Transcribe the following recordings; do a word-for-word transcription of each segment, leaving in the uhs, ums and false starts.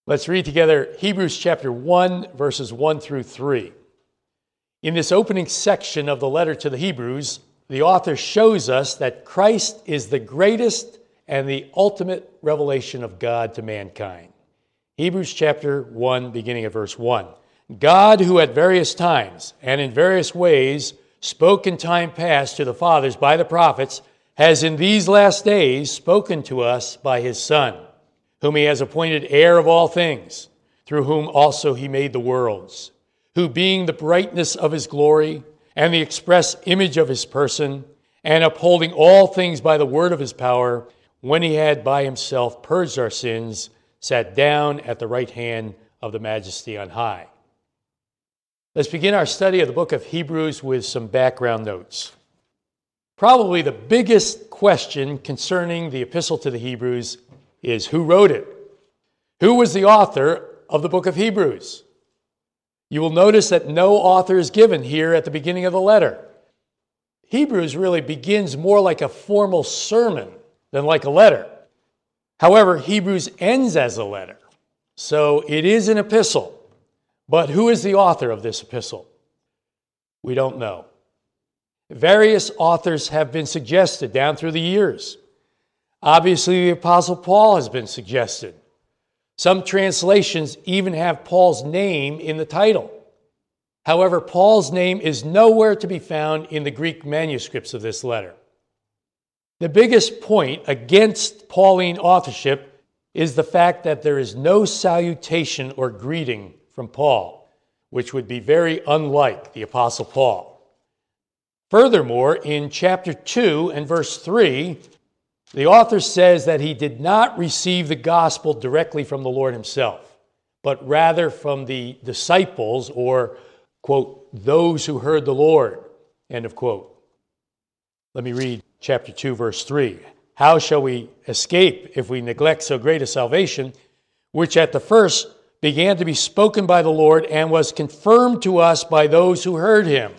Let's read together Hebrews chapter one, verses one through three. In this opening section of the letter to the Hebrews, the author shows us that Christ is the greatest and the ultimate revelation of God to mankind. Hebrews chapter one, beginning at verse one. God, who at various times and in various ways spoke in time past to the fathers by the prophets, has in these last days spoken to us by his Son, whom he has appointed heir of all things, through whom also he made the worlds, who being the brightness of his glory and the express image of his person, and upholding all things by the word of his power, when he had by himself purged our sins, sat down at the right hand of the Majesty on high. Let's begin our study of the book of Hebrews with some background notes. Probably the biggest question concerning the epistle to the Hebrews is who wrote it? Who was the author of the book of Hebrews? You will notice that no author is given here at the beginning of the letter. Hebrews really begins more like a formal sermon than like a letter. However, Hebrews ends as a letter, so it is an epistle. But who is the author of this epistle? We don't know. Various authors have been suggested down through the years. Obviously, the Apostle Paul has been suggested. Some translations even have Paul's name in the title. However, Paul's name is nowhere to be found in the Greek manuscripts of this letter. The biggest point against Pauline authorship is the fact that there is no salutation or greeting from Paul, which would be very unlike the Apostle Paul. Furthermore, in chapter two and verse three, the author says that he did not receive the gospel directly from the Lord himself, but rather from the disciples, or, quote, those who heard the Lord, end of quote. Let me read chapter two, verse three. How shall we escape if we neglect so great a salvation, which at the first began to be spoken by the Lord and was confirmed to us by those who heard him?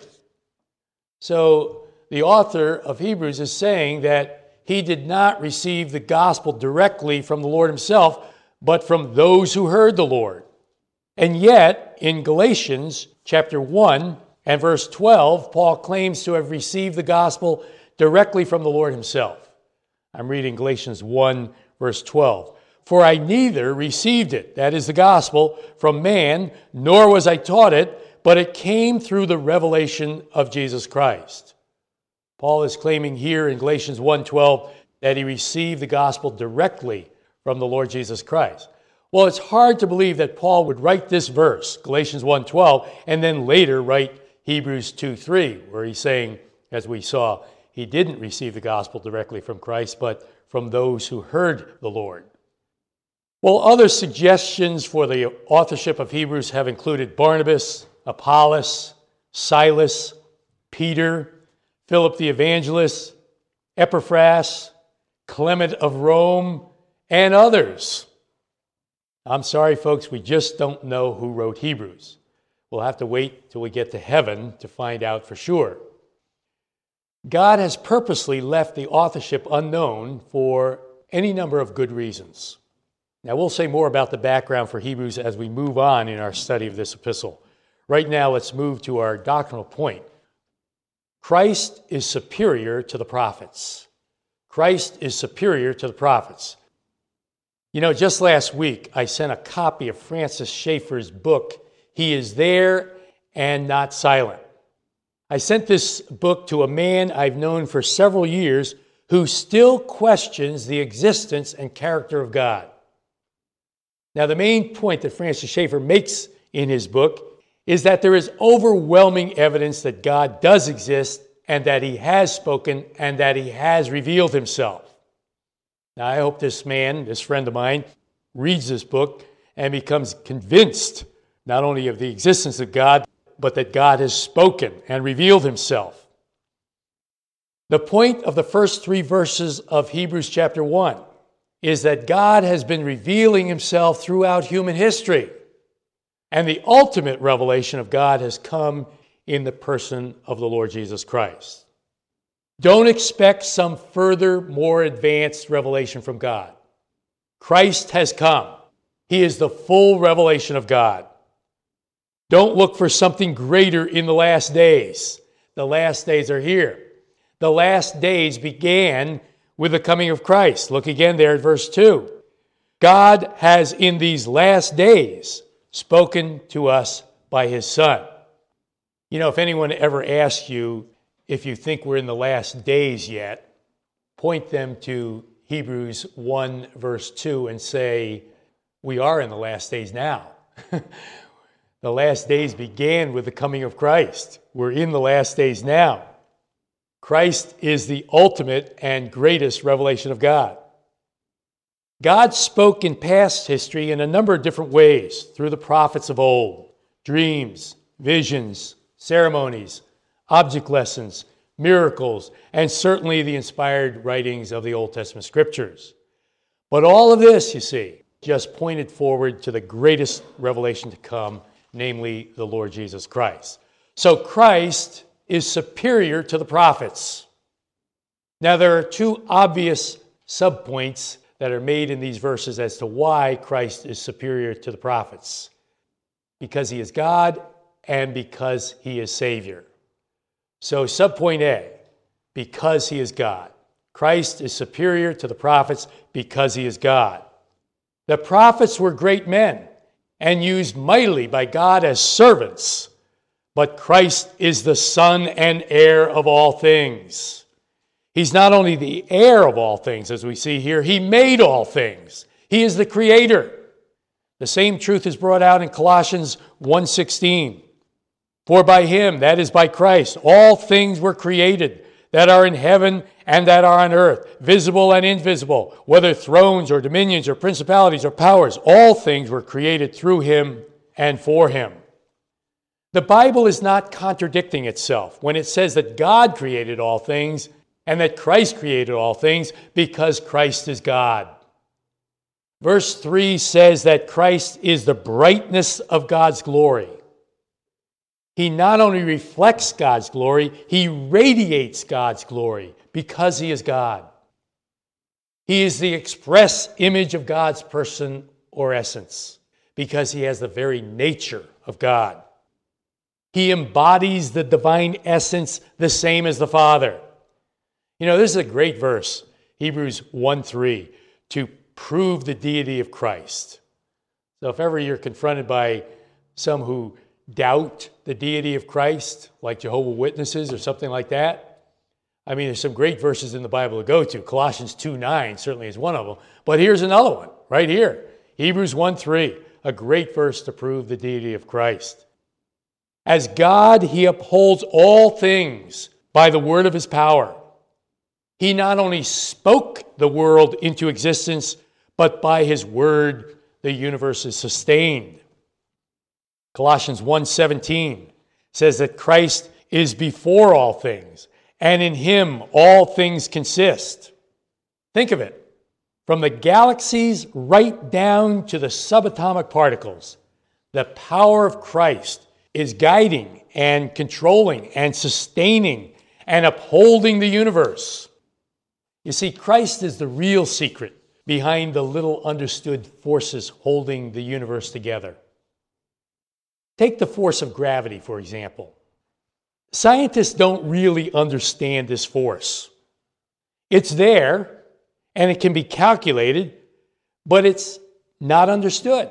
So the author of Hebrews is saying that he did not receive the gospel directly from the Lord himself, but from those who heard the Lord. And yet, in Galatians chapter one and verse twelve, Paul claims to have received the gospel directly from the Lord himself. I'm reading Galatians one, verse twelve. For I neither received it, that is the gospel, from man, nor was I taught it, but it came through the revelation of Jesus Christ. Paul is claiming here in Galatians one twelve that he received the gospel directly from the Lord Jesus Christ. Well, it's hard to believe that Paul would write this verse, Galatians one twelve, and then later write Hebrews two three, where he's saying, as we saw, he didn't receive the gospel directly from Christ, but from those who heard the Lord. Well, other suggestions for the authorship of Hebrews have included Barnabas, Apollos, Silas, Peter, Philip the Evangelist, Epaphras, Clement of Rome, and others. I'm sorry, folks, we just don't know who wrote Hebrews. We'll have to wait till we get to heaven to find out for sure. God has purposely left the authorship unknown for any number of good reasons. Now, we'll say more about the background for Hebrews as we move on in our study of this epistle. Right now, let's move to our doctrinal point. Christ is superior to the prophets. Christ is superior to the prophets. You know, just last week, I sent a copy of Francis Schaeffer's book, He is There and Not Silent. I sent this book to a man I've known for several years who still questions the existence and character of God. Now, the main point that Francis Schaeffer makes in his book is that there is overwhelming evidence that God does exist and that he has spoken and that he has revealed himself. Now, I hope this man, this friend of mine, reads this book and becomes convinced not only of the existence of God, but that God has spoken and revealed himself. The point of the first three verses of Hebrews chapter one is that God has been revealing himself throughout human history. And the ultimate revelation of God has come in the person of the Lord Jesus Christ. Don't expect some further, more advanced revelation from God. Christ has come. He is the full revelation of God. Don't look for something greater in the last days. The last days are here. The last days began with the coming of Christ. Look again there at verse two. God has in these last days spoken to us by his Son. You know, if anyone ever asks you if you think we're in the last days yet, point them to Hebrews one verse two and say, we are in the last days now. The last days began with the coming of Christ. We're in the last days now. Christ is the ultimate and greatest revelation of God. God spoke in past history in a number of different ways through the prophets of old: dreams, visions, ceremonies, object lessons, miracles, and certainly the inspired writings of the Old Testament scriptures. But all of this, you see, just pointed forward to the greatest revelation to come, namely the Lord Jesus Christ. So Christ is superior to the prophets. Now, there are two obvious subpoints that are made in these verses as to why Christ is superior to the prophets. Because he is God and because he is Savior. So subpoint A, because he is God. Christ is superior to the prophets because he is God. The prophets were great men and used mightily by God as servants, but Christ is the Son and heir of all things. He's not only the heir of all things, as we see here, he made all things. He is the creator. The same truth is brought out in Colossians one sixteen. For by him, that is by Christ, all things were created that are in heaven and that are on earth, visible and invisible, whether thrones or dominions or principalities or powers, all things were created through him and for him. The Bible is not contradicting itself when it says that God created all things and that Christ created all things because Christ is God. Verse three says that Christ is the brightness of God's glory. He not only reflects God's glory, he radiates God's glory because he is God. He is the express image of God's person or essence because he has the very nature of God. He embodies the divine essence the same as the Father. You know, this is a great verse, Hebrews one three, to prove the deity of Christ. So if ever you're confronted by some who doubt the deity of Christ, like Jehovah's Witnesses or something like that, I mean, there's some great verses in the Bible to go to. Colossians two nine certainly is one of them. But here's another one right here. Hebrews one three, a great verse to prove the deity of Christ. As God, he upholds all things by the word of his power. He not only spoke the world into existence, but by his word the universe is sustained. Colossians one seventeen says that Christ is before all things, and in him all things consist. Think of it. From the galaxies right down to the subatomic particles, the power of Christ is guiding and controlling and sustaining and upholding the universe. You see, Christ is the real secret behind the little understood forces holding the universe together. Take the force of gravity, for example. Scientists don't really understand this force. It's there, and it can be calculated, but it's not understood.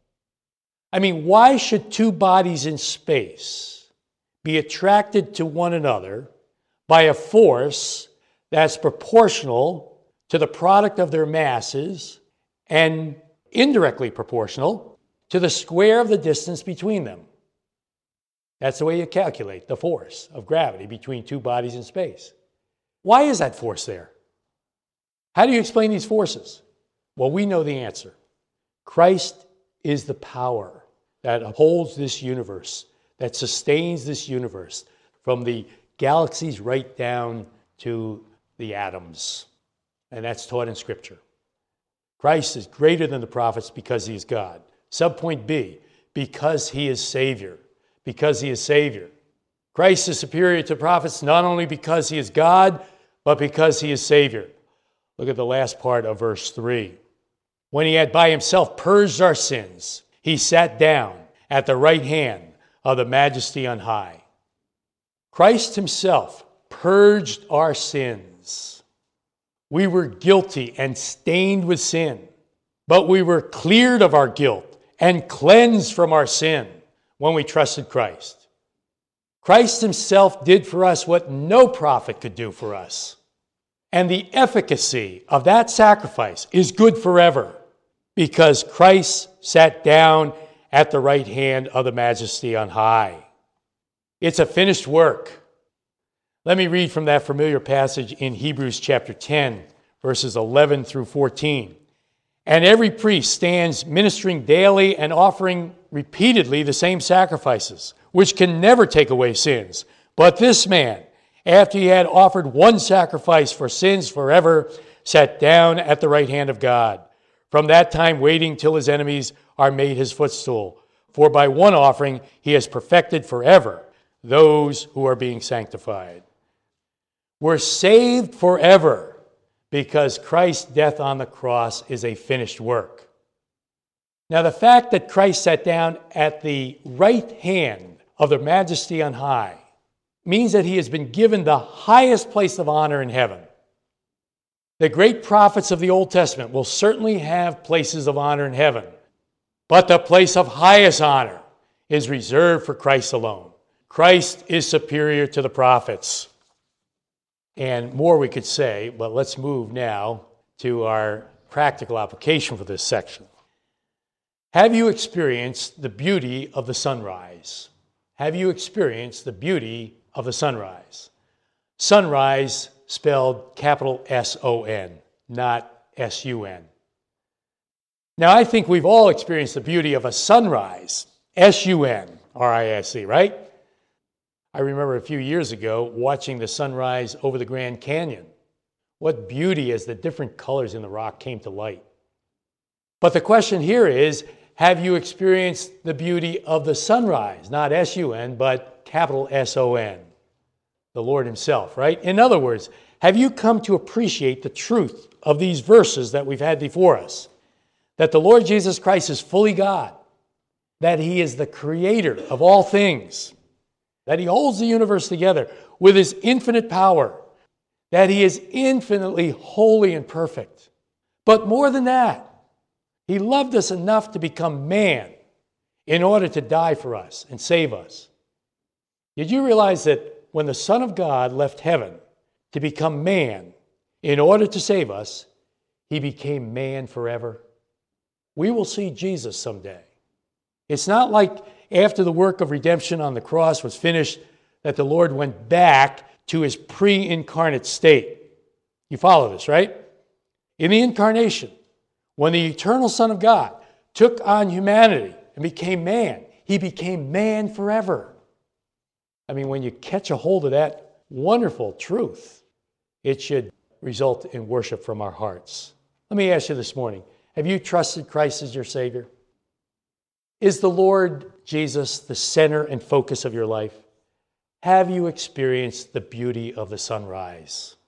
I mean, why should two bodies in space be attracted to one another by a force that's proportional to the product of their masses and indirectly proportional to the square of the distance between them? That's the way you calculate the force of gravity between two bodies in space. Why is that force there? How do you explain these forces? Well, we know the answer. Christ is the power that upholds this universe, that sustains this universe from the galaxies right down to the atoms. And that's taught in Scripture. Christ is greater than the prophets because he is God. Subpoint B, because he is Savior. Because he is Savior. Christ is superior to prophets not only because he is God, but because he is Savior. Look at the last part of verse three. When he had by himself purged our sins, he sat down at the right hand of the Majesty on high. Christ himself purged our sins. We were guilty and stained with sin, but we were cleared of our guilt and cleansed from our sin when we trusted Christ. Christ himself did for us what no prophet could do for us. And the efficacy of that sacrifice is good forever, because Christ sat down at the right hand of the Majesty on high. It's a finished work. Let me read from that familiar passage in Hebrews chapter ten, verses eleven through fourteen. And every priest stands ministering daily and offering repeatedly the same sacrifices, which can never take away sins. But this man, after he had offered one sacrifice for sins forever, sat down at the right hand of God. From that time waiting till his enemies are made his footstool. For by one offering he has perfected forever those who are being sanctified. We're saved forever because Christ's death on the cross is a finished work. Now, the fact that Christ sat down at the right hand of the Majesty on high means that he has been given the highest place of honor in heaven. The great prophets of the Old Testament will certainly have places of honor in heaven, but the place of highest honor is reserved for Christ alone. Christ is superior to the prophets. And more we could say, but let's move now to our practical application for this section. Have you experienced the beauty of the sunrise? Have you experienced the beauty of the sunrise? Sunrise spelled capital S O N, not S U N. Now, I think we've all experienced the beauty of a sunrise, S U N R I S E, right? I remember a few years ago watching the sunrise over the Grand Canyon. What beauty as the different colors in the rock came to light. But the question here is, have you experienced the beauty of the sunrise? Not S U N, but capital S O N. The Lord himself, right? In other words, have you come to appreciate the truth of these verses that we've had before us? That the Lord Jesus Christ is fully God, that he is the creator of all things, that he holds the universe together with his infinite power, that he is infinitely holy and perfect. But more than that, he loved us enough to become man in order to die for us and save us. Did you realize that when the Son of God left heaven to become man in order to save us, he became man forever? We will see Jesus someday. It's not like after the work of redemption on the cross was finished that the Lord went back to his pre-incarnate state. You follow this, right? In the incarnation, when the eternal Son of God took on humanity and became man, he became man forever. I mean, when you catch a hold of that wonderful truth, it should result in worship from our hearts. Let me ask you this morning, have you trusted Christ as your Savior? Is the Lord Jesus the center and focus of your life? Have you experienced the beauty of the sunrise?